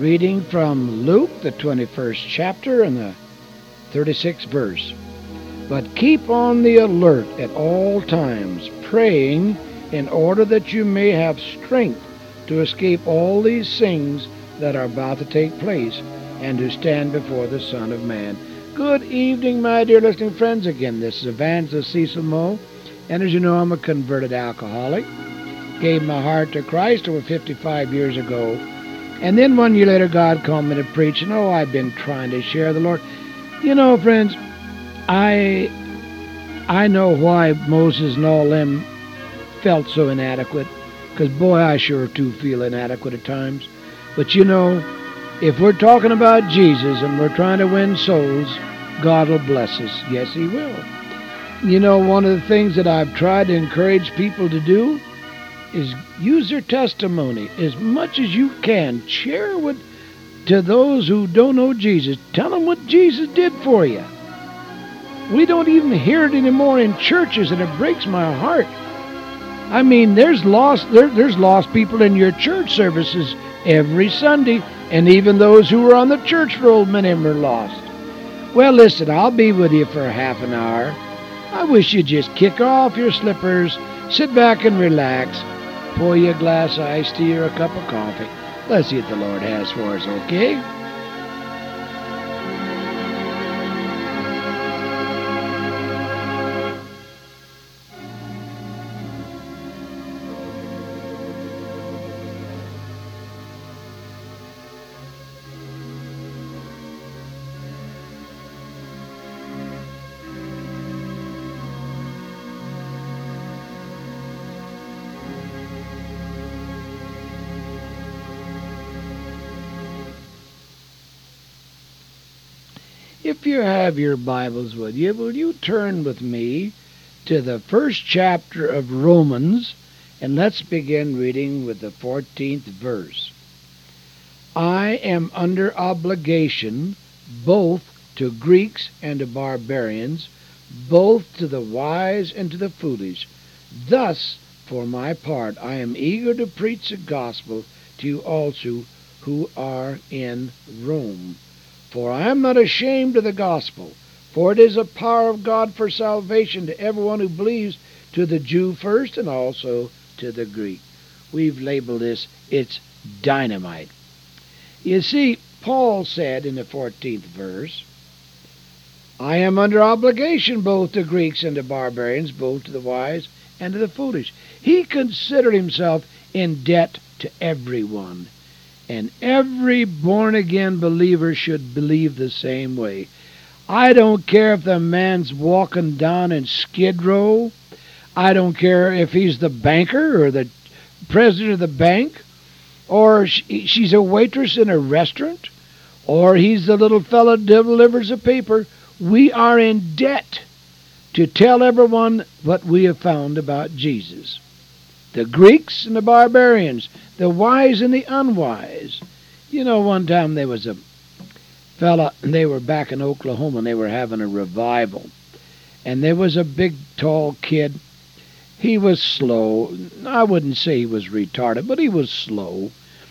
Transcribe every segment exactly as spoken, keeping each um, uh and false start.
reading from Luke, the twenty-first chapter and the thirty-sixth verse. But keep on the alert at all times, praying in order that you may have strength to escape all these things that are about to take place and to stand before the Son of Man. Good evening, my dear listening friends. Again, this is Evangelist Cecil Moe, and as you know, I'm a converted alcoholic. Gave my heart to Christ over fifty-five years ago. And then one year later, God called me to preach, and oh, I've been trying to share the Lord. You know, friends, I I know why Moses and all them felt so inadequate, because, boy, I sure too feel inadequate at times. But, you know, if we're talking about Jesus and we're trying to win souls, God will bless us. Yes, He will. You know, one of the things that I've tried to encourage people to do is use their testimony as much as you can. Share with to those who don't know Jesus. Tell them what Jesus did for you. We don't even hear it anymore in churches, and it breaks my heart. I mean, there's lost there, there's lost people in your church services every Sunday, and even those who are on the church roll, many of them are lost. Well, listen, I'll be with you for half an hour. I wish you'd just kick off your slippers, sit back and relax, pour you a glass of iced tea or a cup of coffee. Let's see what the Lord has for us, okay? If you have your Bibles with you, will you turn with me to the first chapter of Romans, and let's begin reading with the fourteenth verse. I am under obligation both to Greeks and to barbarians, both to the wise and to the foolish. Thus, for my part, I am eager to preach the gospel to you also who are in Rome. For I am not ashamed of the gospel, for it is a power of God for salvation to everyone who believes, to the Jew first and also to the Greek. We've labeled this, it's dynamite. You see, Paul said in the fourteenth verse, I am under obligation both to Greeks and to barbarians, both to the wise and to the foolish. He considered himself in debt to everyone. And every born-again believer should believe the same way. I don't care if the man's walking down in Skid Row. I don't care if he's the banker or the president of the bank, or she's a waitress in a restaurant, or he's the little fellow that delivers a paper. We are in debt to tell everyone what we have found about Jesus. The Greeks and the barbarians, the wise and the unwise. You know, one time there was a fella, they were back in Oklahoma, and they were having a revival. And there was a big, tall kid. He was slow. I wouldn't say he was retarded, but he was slow.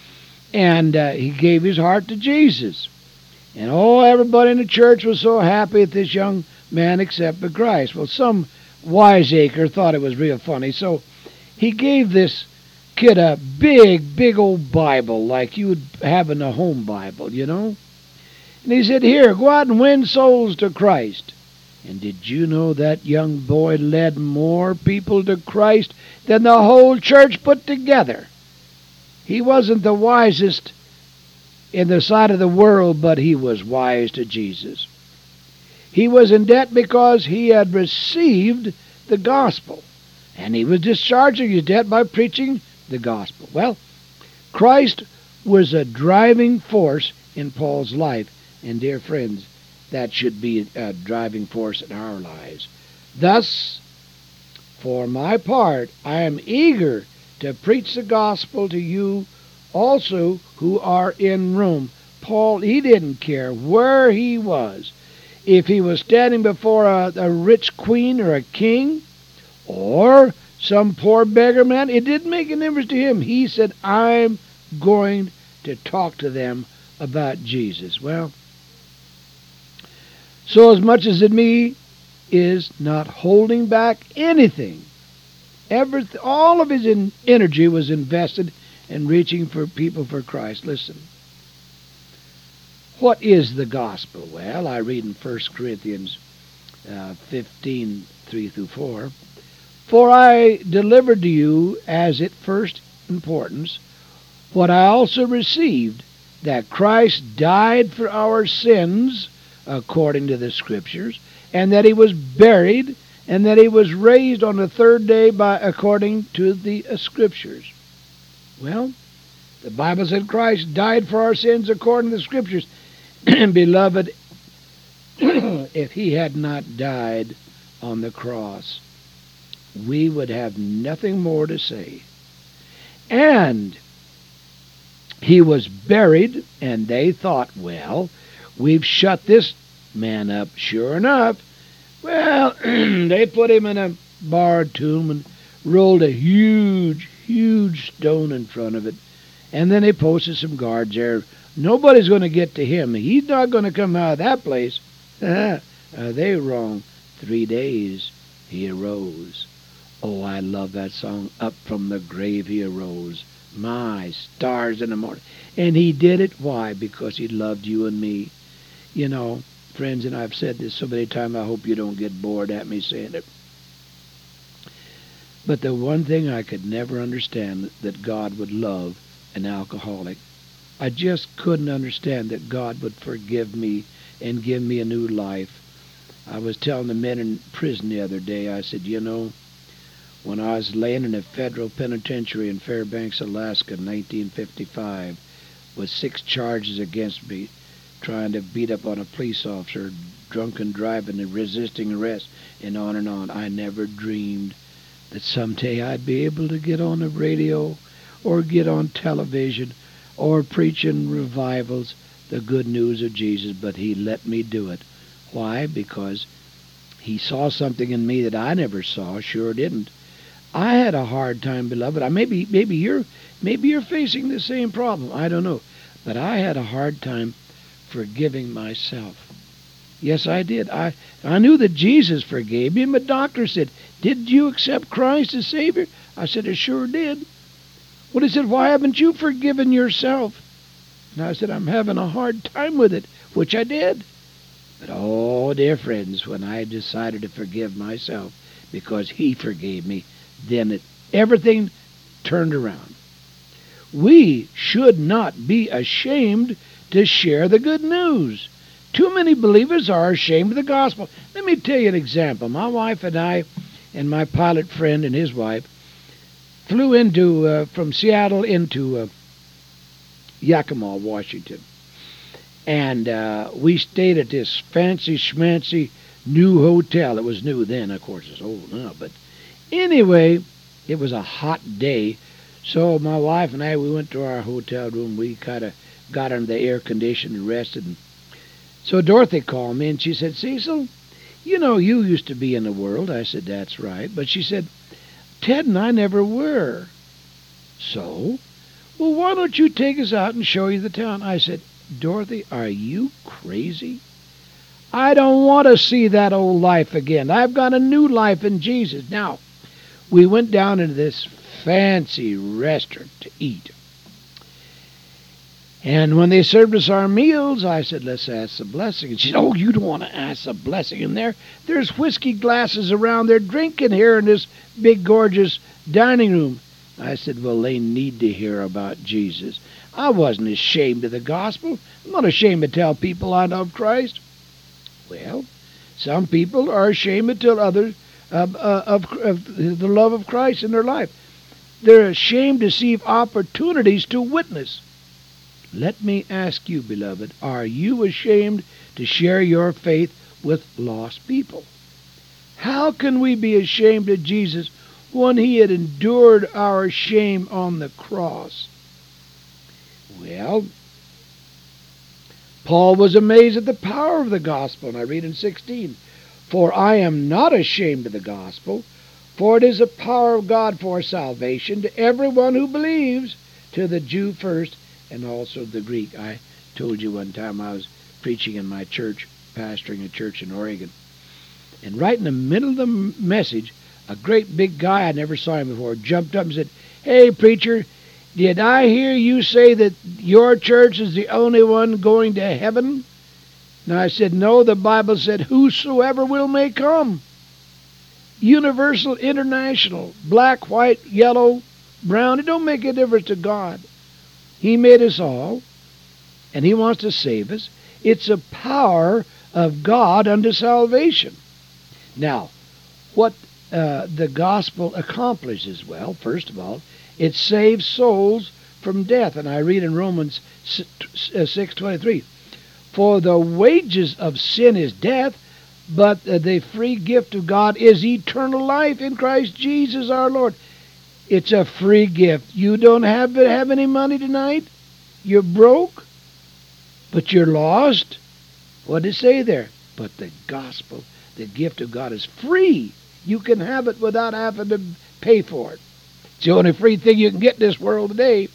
And uh, he gave his heart to Jesus. And oh, everybody in the church was so happy that this young man accepted Christ. Well, some wiseacre thought it was real funny, so he gave this kid a big, big old Bible like you would have in a home Bible, you know. And he said, here, go out and win souls to Christ. And did you know that young boy led more people to Christ than the whole church put together? He wasn't the wisest in the sight of the world, but he was wise to Jesus. He was in debt because he had received the gospel. And he was discharging his debt by preaching the gospel. Well, Christ was a driving force in Paul's life. And dear friends, that should be a driving force in our lives. Thus, for my part, I am eager to preach the gospel to you also who are in Rome. Paul, he didn't care where he was. If he was standing before a, a rich queen or a king, or some poor beggar man, it didn't make a difference to him. He said, I'm going to talk to them about Jesus? Well, so as much as in me is not holding back anything. Everything, all of his in, energy was invested in reaching for people for Christ. Listen, what is the gospel? Well, I read in First Corinthians uh, fifteen, three through four. For I delivered to you as it first importance what I also received, that Christ died for our sins according to the Scriptures, and that he was buried, and that he was raised on the third day by according to the uh, Scriptures. Well, the Bible said Christ died for our sins according to the Scriptures. And beloved, if he had not died on the cross, we would have nothing more to say. And he was buried, and they thought, well, we've shut this man up. Sure enough, well, they put him in a barred tomb and rolled a huge, huge stone in front of it. And then they posted some guards there. Nobody's going to get to him. He's not going to come out of that place. Are they wrong? Three days he arose. Oh, I love that song. Up from the grave he arose. My stars in the morning. And he did it. Why? Because he loved you and me. You know, friends, and I've said this so many times, I hope you don't get bored at me saying it. But the one thing I could never understand, that God would love an alcoholic. I just couldn't understand that God would forgive me and give me a new life. I was telling the men in prison the other day, I said, you know, when I was laying in a federal penitentiary in Fairbanks, Alaska in nineteen fifty-five, with six charges against me, trying to beat up on a police officer, drunken driving and resisting arrest, and on and on, I never dreamed that someday I'd be able to get on the radio or get on television or preach in revivals the good news of Jesus, but he let me do it. Why? Because he saw something in me that I never saw, sure didn't. I had a hard time, beloved. I maybe maybe you're maybe you're facing the same problem. I don't know. But I had a hard time forgiving myself. Yes, I did. I I knew that Jesus forgave me, and my doctor said, did you accept Christ as Savior? I said, I sure did. Well, he said, why haven't you forgiven yourself? And I said, I'm having a hard time with it, which I did. But oh, dear friends, when I decided to forgive myself because he forgave me, then it, everything turned around. We should not be ashamed to share the good news. Too many believers are ashamed of the gospel. Let me tell you an example. My wife and I and my pilot friend and his wife flew into uh, from Seattle into uh, Yakima, Washington. And uh, we stayed at this fancy schmancy new hotel. It was new then, of course, it's old now. But anyway, it was a hot day. So my wife and I, we went to our hotel room. We kind of got under the air conditioner and rested. And so Dorothy called me and she said, Cecil, you know you used to be in the world. I said, that's right. But she said, Ted and I never were. So? Well, why don't you take us out and show you the town? I said, Dorothy, are you crazy? I don't want to see that old life again. I've got a new life in Jesus. Now, we went down into this fancy restaurant to eat. And when they served us our meals, I said, let's ask the blessing. And she said, oh, you don't want to ask the blessing in there. There's whiskey glasses around there drinking here in this big, gorgeous dining room. I said, well, they need to hear about Jesus. I wasn't ashamed of the gospel. I'm not ashamed to tell people I love Christ. Well, some people are ashamed to tell others of, uh, of, of the love of Christ in their life. They're ashamed to see opportunities to witness. Let me ask you, beloved, are you ashamed to share your faith with lost people? How can we be ashamed of Jesus when he had endured our shame on the cross? Well, Paul was amazed at the power of the gospel, and I read in sixteen, for I am not ashamed of the gospel, for it is the power of God for salvation to everyone who believes, to the Jew first, and also the Greek. I Told you one time I was preaching in my church, pastoring a church in Oregon. And right in the middle of the message, a great big guy, I never saw him before, jumped up and said, "Hey, preacher, did I hear you say that your church is the only one going to heaven?" And I said, "No, the Bible said, whosoever will may come. Universal, international, black, white, yellow, brown. It don't make a difference to God. He made us all, and He wants to save us. It's a power of God unto salvation." Now, what uh, the gospel accomplishes, well, first of all, it saves souls from death. And I read in Romans six twenty-three, "For the wages of sin is death, but the free gift of God is eternal life in Christ Jesus our Lord." It's a free gift. You don't have to have any money tonight. You're broke, but you're lost. What did it say there? But the gospel, the gift of God, is free. You can have it without having to pay for it. It's the only free thing you can get in this world today.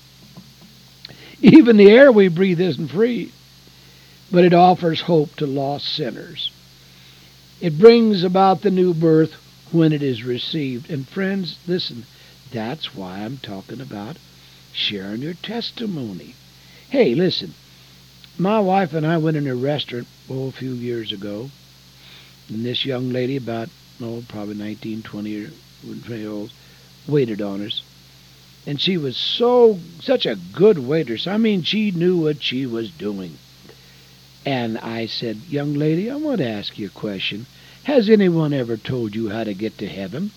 Even the air we breathe isn't free. But it offers hope to lost sinners. It brings about the new birth when it is received. And friends, listen, that's why I'm talking about sharing your testimony. Hey, listen, my wife and I went in a restaurant oh, a few years ago, and this young lady, about, oh, probably nineteen, twenty years old, waited on us. And she was so, such a good waitress. I mean, she knew what she was doing. And I said, "Young lady, I want to ask you a question. Has anyone ever told you how to get to heaven?"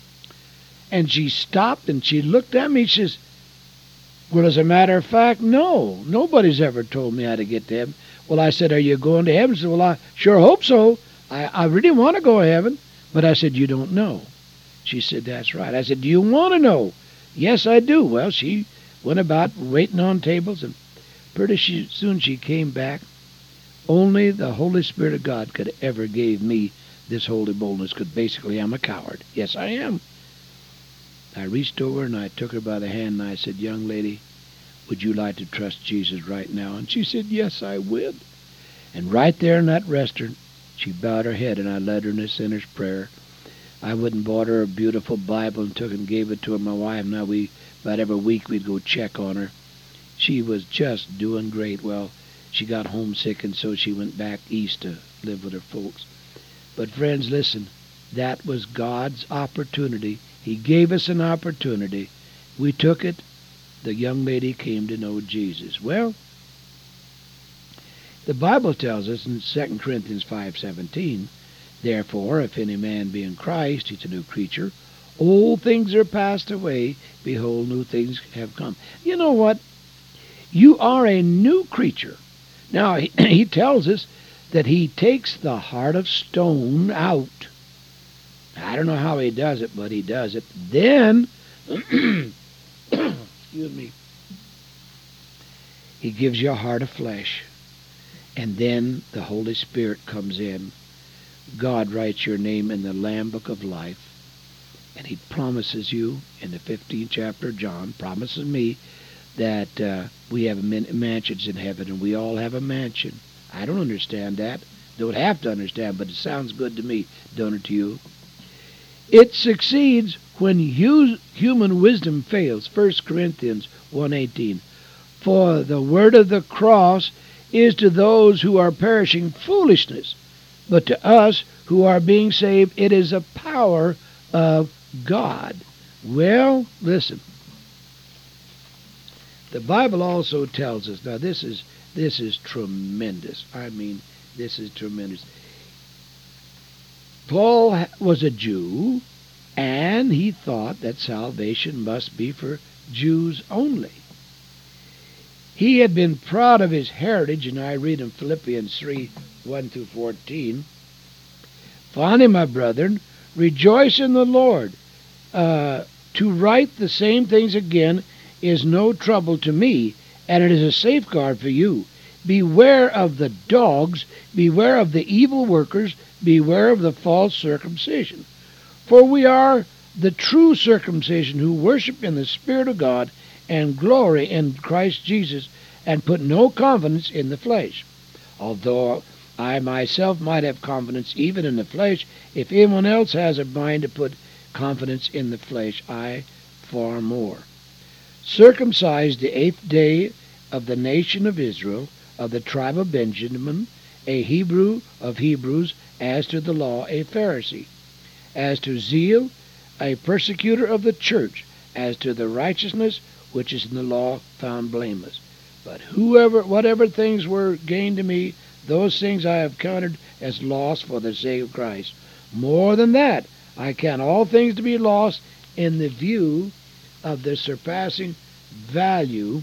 And she stopped and she looked at me. She says, "Well, as a matter of fact, no. Nobody's ever told me how to get to heaven." Well, I said, "Are you going to heaven?" She said, "Well, I sure hope so. I, I really want to go to heaven." But I said, "You don't know." She said, "That's right." I said, "Do you want to know?" "Yes, I do." Well, she went about waiting on tables, and pretty she, soon she came back. Only the Holy Spirit of God could ever give me this holy boldness, because basically I'm a coward. Yes, I am. I reached over and I took her by the hand and I said, "Young lady, would you like to trust Jesus right now?" And she said, "Yes, I would." And right there in that restaurant, she bowed her head and I led her in a sinner's prayer. I went and bought her a beautiful Bible and took and gave it to her, my wife. Now, we, about every week, we'd go check on her. She was just doing great. Well, she got homesick, and so she went back east to live with her folks. But friends, listen, that was God's opportunity. He gave us an opportunity. We took it. The young lady came to know Jesus. Well, the Bible tells us in Second Corinthians five seventeen, "Therefore, if any man be in Christ, he's a new creature. Old things are passed away. Behold, new things have come." You know what? You are a new creature. Now, he, he tells us that he takes the heart of stone out. I don't know how he does it, but he does it. Then, excuse me, he gives you a heart of flesh. And then the Holy Spirit comes in. God writes your name in the Lamb Book of Life. And he promises you, in the fifteenth chapter of John, promises me that uh, we have mansions in heaven, and we all have a mansion. I don't understand that. Don't have to understand, but it sounds good to me, don't it to you? It succeeds when hu- human wisdom fails. First Corinthians one eighteen. "For the word of the cross is to those who are perishing foolishness, but to us who are being saved it is a power of God." Well, listen. The Bible also tells us, now this is this is tremendous. I mean, this is tremendous. Paul was a Jew, and he thought that salvation must be for Jews only. He had been proud of his heritage, and I read in Philippians three, one through fourteen, "Finally, my brethren, rejoice in the Lord. Uh, to write the same things again is no trouble to me, and it is a safeguard for you. Beware of the dogs, beware of the evil workers, beware of the false circumcision. For we are the true circumcision who worship in the Spirit of God and glory in Christ Jesus and put no confidence in the flesh. Although I myself might have confidence even in the flesh, if anyone else has a mind to put confidence in the flesh, I far more. Circumcised the eighth day of the nation of Israel, of the tribe of Benjamin, a Hebrew of Hebrews, as to the law a Pharisee, as to zeal a persecutor of the church, as to the righteousness which is in the law found blameless. But whoever, whatever things were gained to me, those things I have counted as loss for the sake of Christ. More than that, I count all things to be lost in the view of the surpassing value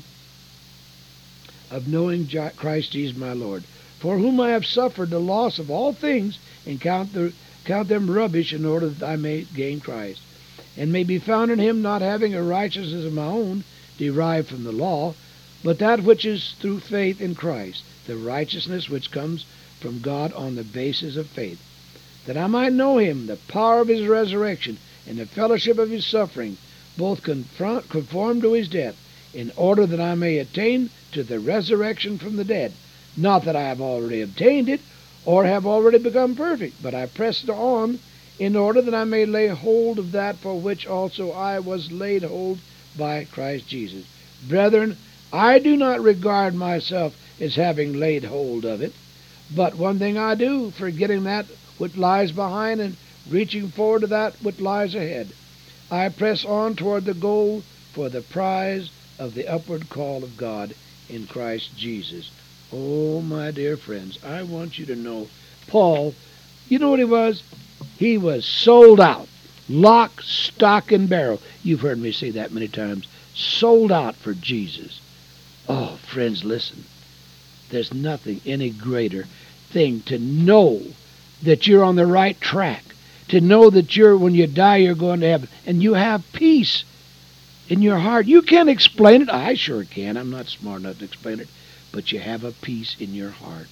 of knowing Christ Jesus my Lord, for whom I have suffered the loss of all things, and count, the, count them rubbish, in order that I may gain Christ, and may be found in him, not having a righteousness of my own, derived from the law, but that which is through faith in Christ, the righteousness which comes from God on the basis of faith, that I might know him, the power of his resurrection, and the fellowship of his suffering, both confront, conformed to his death, in order that I may attain to the resurrection from the dead. Not that I have already obtained it, or have already become perfect, but I press on, in order that I may lay hold of that for which also I was laid hold by Christ Jesus. Brethren, I do not regard myself as having laid hold of it, but one thing I do, forgetting that which lies behind, and reaching forward to that which lies ahead, I press on toward the goal for the prize of the upward call of God in Christ Jesus. Oh, my dear friends, I want you to know, Paul, you know what he was? He was sold out, lock, stock, and barrel. You've heard me say that many times. Sold out for Jesus. Oh, friends, listen. There's nothing any greater thing to know that you're on the right track, to know that you're, when you die, you're going to heaven, and you have peace in your heart. You can't explain it. I sure can. I'm not smart enough to explain it, but you have a peace in your heart.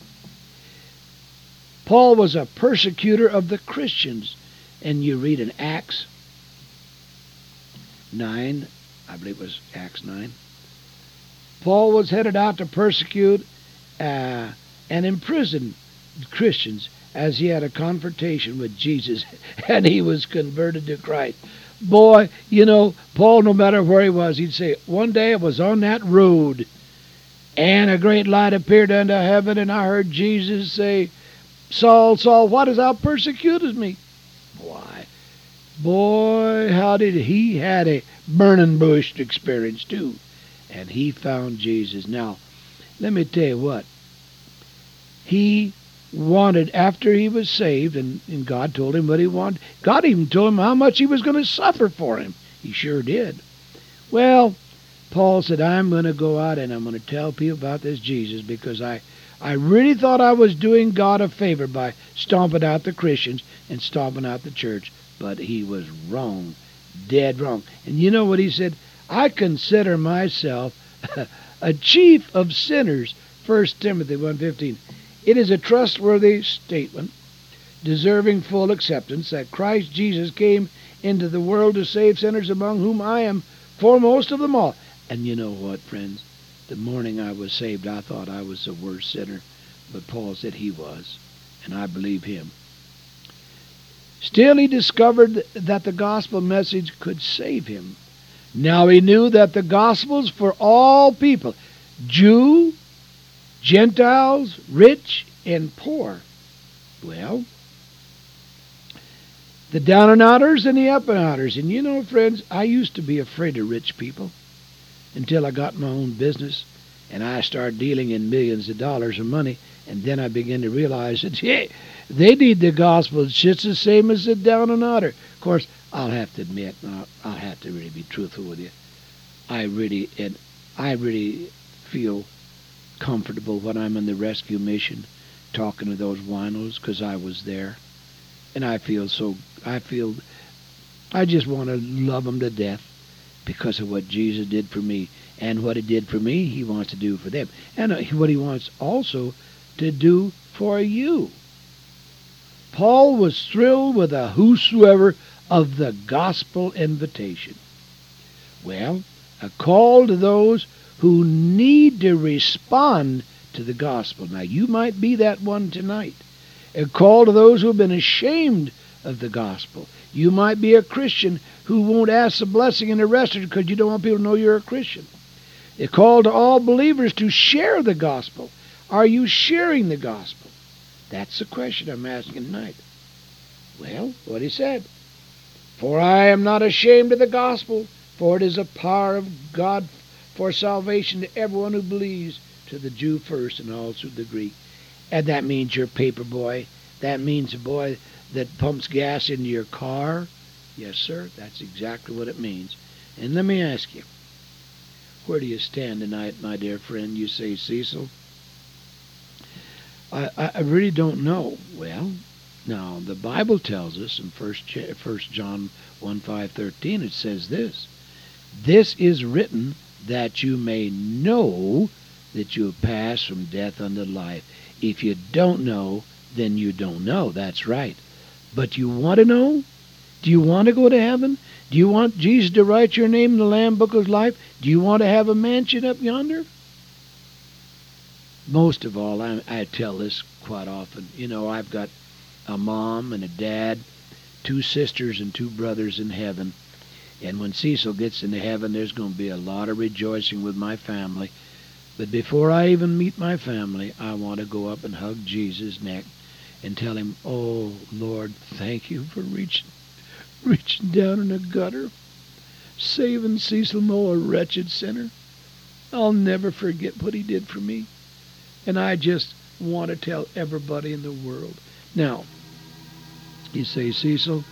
Paul was a persecutor of the Christians, and you read in Acts nine, I believe it was Acts nine, Paul was headed out to persecute uh, and imprison Christians as he had a confrontation with Jesus, and he was converted to Christ. Boy, you know, Paul, no matter where he was, he'd say, one day I was on that road, and a great light appeared unto heaven, and I heard Jesus say, Saul, Saul, why dost thou persecutest me? Why, boy, how did he, he had a burning bush experience too, and he found Jesus. Now, let me tell you what, he wanted, after he was saved, and, and God told him what he wanted. God even told him how much he was going to suffer for him. He sure did. Well, Paul said, I'm going to go out and I'm going to tell people about this Jesus, because I, I really thought I was doing God a favor by stomping out the Christians and stomping out the church. But he was wrong, dead wrong. And you know what he said? I consider myself a chief of sinners, First Timothy one fifteen. It is a trustworthy statement, deserving full acceptance, that Christ Jesus came into the world to save sinners, among whom I am foremost of them all. And you know what, friends? The morning I was saved, I thought I was the worst sinner, but Paul said he was, and I believe him. Still, he discovered that the gospel message could save him. Now he knew that the gospel's for all people, Jew, Gentiles, rich and poor. Well, the down and outers and the up and outers. And you know, friends, I used to be afraid of rich people until I got my own business and I started dealing in millions of dollars of money, and then I began to realize that, yeah, they need the gospel just the same as the down and outer. Of course, I'll have to admit, I'll, I'll have to really be truthful with you. I really, and I really feel comfortable when I'm in the rescue mission talking to those winos, because I was there, and I feel so, I feel, I just want to love them to death because of what Jesus did for me, and what he did for me, he wants to do for them, and what he wants also to do for you. Paul was thrilled with a whosoever of the gospel invitation. Well, a call to those who need to respond to the gospel. Now, you might be that one tonight. A call to those who have been ashamed of the gospel. You might be a Christian who won't ask the blessing in the restaurant because you don't want people to know you're a Christian. A call to all believers to share the gospel. Are you sharing the gospel? That's the question I'm asking tonight. Well, what he said. For I am not ashamed of the gospel, for it is a power of God for salvation to everyone who believes, to the Jew first and also the Greek. And that means your paper boy. That means a boy that pumps gas into your car. Yes, sir, that's exactly what it means. And let me ask you, where do you stand tonight, my dear friend? You say, Cecil, I, I really don't know. Well, now, the Bible tells us in First John one five thirteen, it says this, This is written that you may know that you have passed from death unto life. If you don't know, then you don't know. That's right. But you want to know? Do you want to go to heaven? Do you want Jesus to write your name in the Lamb Book of Life? Do you want to have a mansion up yonder? Most of all, I, I tell this quite often. You know, I've got a mom and a dad, two sisters and two brothers in heaven. And when Cecil gets into heaven, there's going to be a lot of rejoicing with my family. But before I even meet my family, I want to go up and hug Jesus' neck and tell him, oh, Lord, thank you for reaching, reaching down in a gutter, saving Cecil Moe, a wretched sinner. I'll never forget what he did for me. And I just want to tell everybody in the world. Now, you say, Cecil,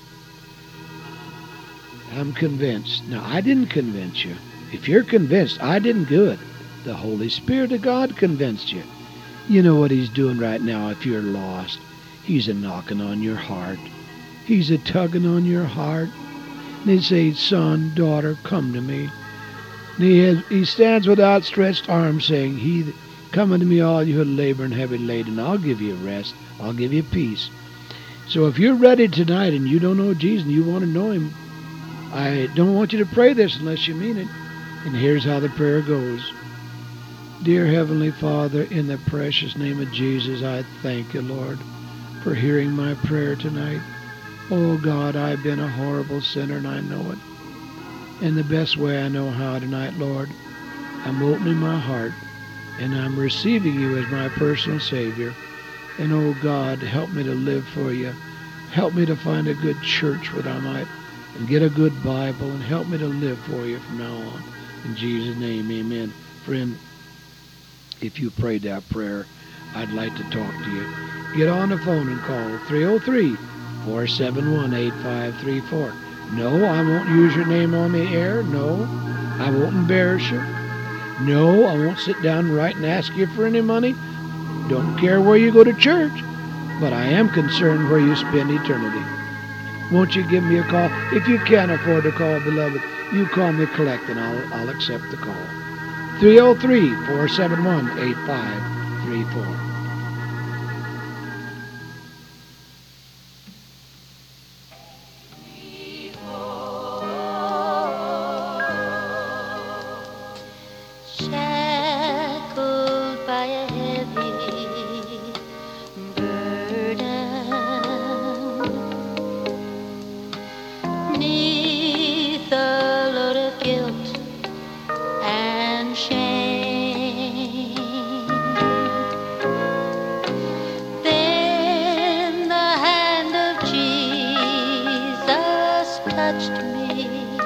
I'm convinced. No, I didn't convince you. If you're convinced, I didn't do it. The Holy Spirit of God convinced you. You know what he's doing right now if you're lost. He's a knocking on your heart. He's a tugging on your heart. And he'd say, son, daughter, come to me. And he, has, he stands with outstretched arms saying, he, come unto me all you who labor and heavy laden, I'll give you rest. I'll give you peace. So if you're ready tonight and you don't know Jesus and you want to know him, I don't want you to pray this unless you mean it. And here's how the prayer goes. Dear Heavenly Father, in the precious name of Jesus, I thank you, Lord, for hearing my prayer tonight. Oh, God, I've been a horrible sinner, and I know it. And the best way I know how tonight, Lord, I'm opening my heart, and I'm receiving you as my personal Savior. And, oh, God, help me to live for you. Help me to find a good church where I might, and get a good Bible, and help me to live for you from now on. In Jesus' name, amen. Friend, if you prayed that prayer, I'd like to talk to you. Get on the phone and call three oh three, four seven one, eight five three four. No, I won't use your name on the air. No, I won't embarrass you. No, I won't sit down right and ask you for any money. Don't care where you go to church, but I am concerned where you spend eternity. Won't you give me a call? If you can't afford to call, beloved, you call me collect and I'll, I'll accept the call. three oh three, four seven one, eight five three four. Shackled by a heavy burden, 'neath a load of guilt and shame, then the hand of Jesus touched me,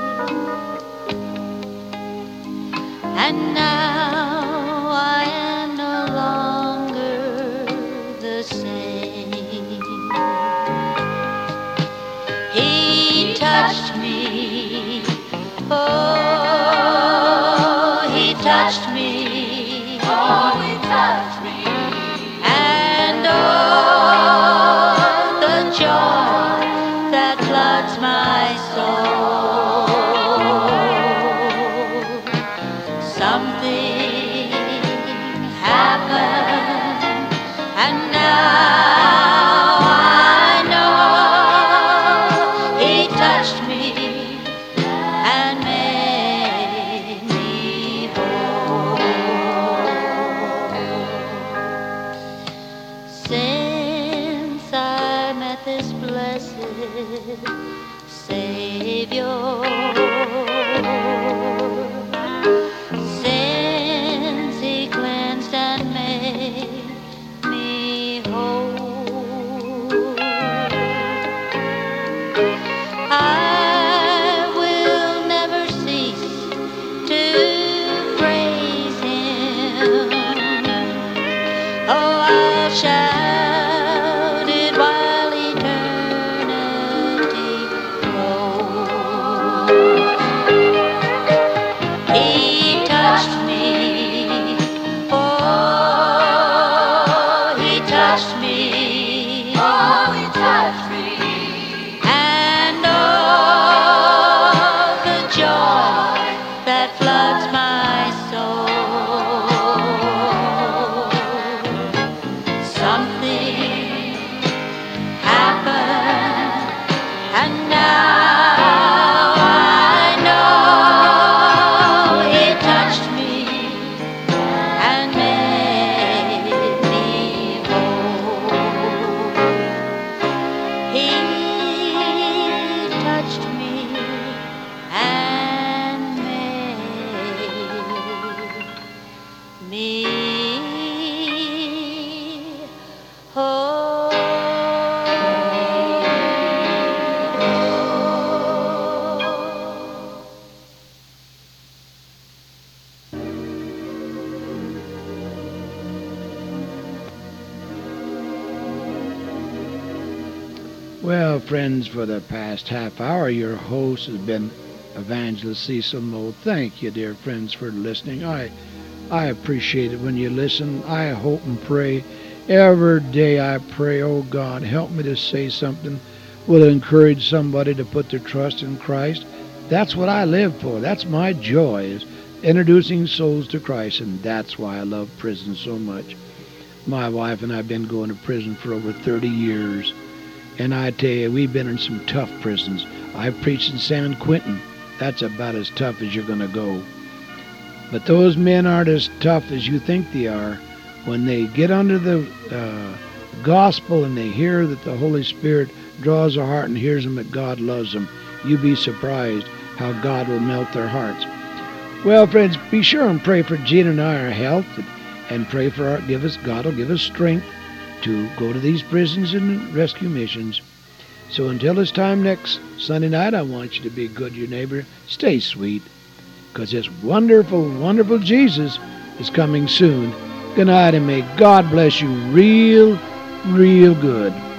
and now I am no longer the same. He touched me, oh, he touched me, oh, he touched me, and oh, the joy that floods my soul. Something happened, and now I know he touched me and made me whole. since I met this blessed Savior, since He cleansed and made me whole, I will never cease to praise Him. Oh, I'll shout it while eternity rolls. He touched me, oh, He touched me, oh, He touched me, and oh, the joy that floods my soul. Something happened, and now I know He touched me and made me whole. He touched me and made me whole. Well, friends, for the past half hour, your host has been Evangelist Cecil Moe. Thank you, dear friends, for listening. I, I appreciate it when you listen. I hope and pray every day. I pray, oh God, help me to say something will encourage somebody to put their trust in Christ. That's what I live for. That's my joy, is introducing souls to Christ, and that's why I love prison so much. My wife and I have been going to prison for over thirty years. And I tell you, we've been in some tough prisons. I've preached in San Quentin. That's about as tough as you're going to go. But those men aren't as tough as you think they are. When they get under the uh, gospel and they hear that the Holy Spirit draws their heart and hears them that God loves them, you'd be surprised how God will melt their hearts. Well, friends, be sure and pray for Gene and I, our health, and pray for our, give us, God will give us strength to go to these prisons and rescue missions. So until this time next Sunday night, I want you to be good to your neighbor. Stay sweet, because this wonderful, wonderful Jesus is coming soon. Good night, and may God bless you real, real good.